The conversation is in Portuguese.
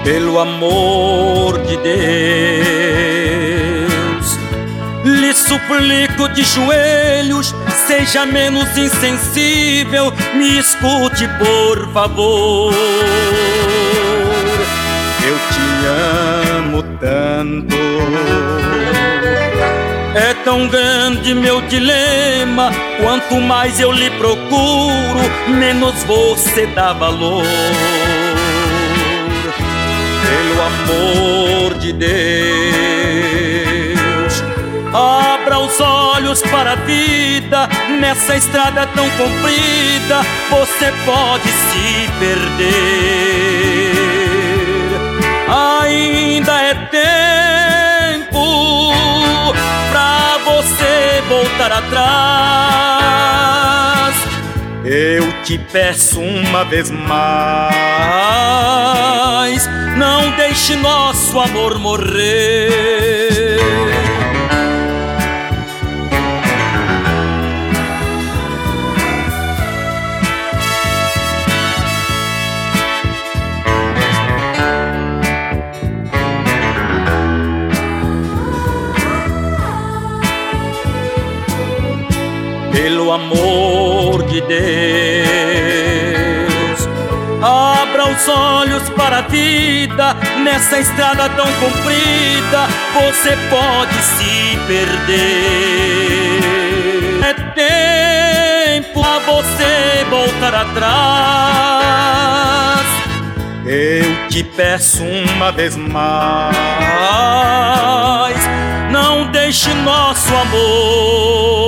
Pelo amor de Deus, lhe suplico de joelhos, seja menos insensível, me escute por favor. Eu te amo tanto, é tão grande meu dilema, quanto mais eu lhe procuro, menos você dá valor. Pelo amor de Deus, abra os olhos para a vida, nessa estrada tão comprida, você pode se perder. Ainda é tempo pra você voltar atrás. Eu te peço uma vez mais, não deixe nosso amor morrer. Pelo amor de Deus, abra os olhos para a vida, nessa estrada tão comprida, você pode se perder. É tempo a você voltar atrás. Eu te peço uma vez mais, não deixe nosso amor